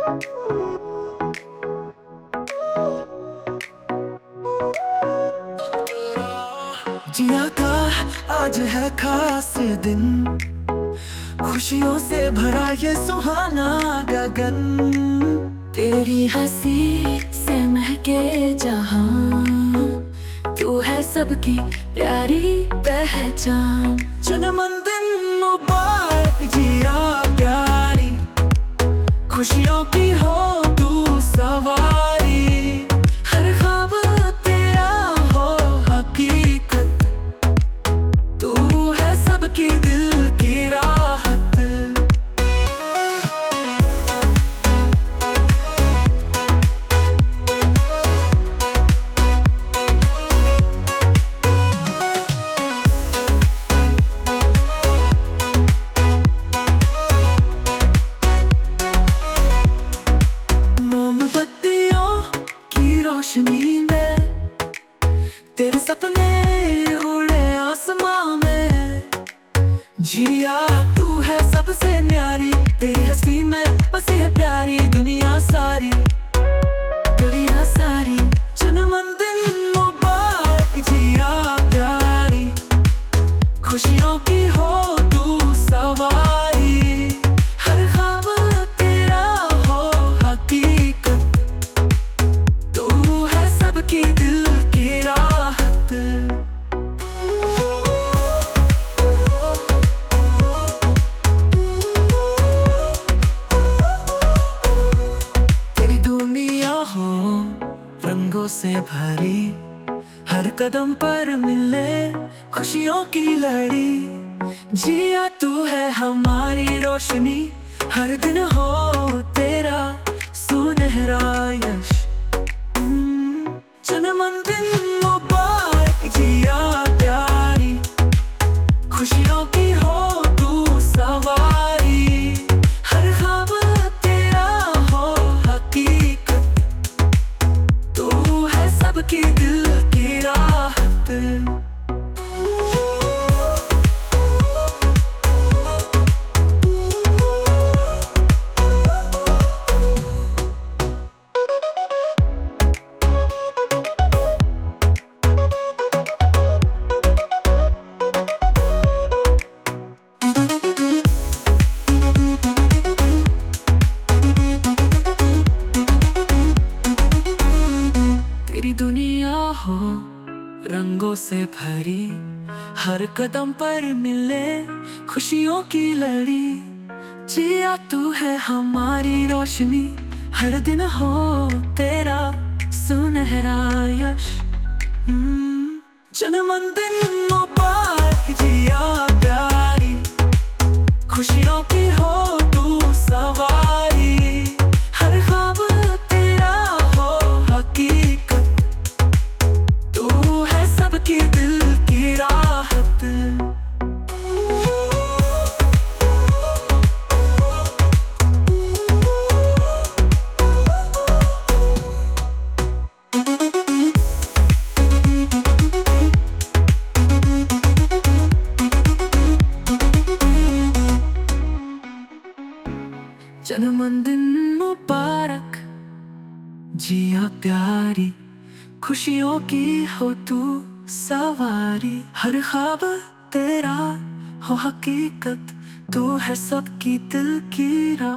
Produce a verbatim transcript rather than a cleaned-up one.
जिया का आज है खास दिन, खुशियों से भरा ये सुहाना गगन। तेरी हंसी से महके जहां, तू है सबकी प्यारी पहचान। जन्मदिन मुबारक जिया प्यारी, खुशियों की हो तू सवारी। हर ख्वाब तेरा हो हकीकत, तू है सबकी दिल की राहत। रोशनी में तेरे सपने उड़े आसमां में। जिया तू है सबसे न्यारी, तेरी हंसी में बसी है प्यारी दुनिया सारी, दुनिया सारी। जन्मदिन मुबारक जिया प्यारी, खुशियों की हो तू सवारी। हर ख्वाब तेरा हो हकीकत, की दिल की राहत। तेरी दुनिया हो रंगों से भरी, हर कदम पर मिले खुशियों की लड़ी। जिया तू है हमारी रोशनी, हर दिन हो तेरा सुनहरा यश। जन्मदिन मुबारक जिया प्यारी, खुशियों की हो तू सवारी। हर ख्वाब तेरा हो हकीकत, तू है सबकी दिल की राहत। तेरी दुनिया हो रंगों से भरी, हर कदम पर मिले खुशियों की लड़ी। जिया तू है हमारी रोशनी, हर दिन हो तेरा सुनहरा यश। जन्मदिन मुबारक जिया प्यारी, खुशियों की हो तू सवारी। हर ख्वाब तेरा हो हकीकत, तू है सबकी दिल की राहत। जन्मदिन मुबारक जिया प्यारी, खुशियों की हो तू सवारी। हर ख्वाब तेरा हो हकीकत, तू है सबकी दिल की राह।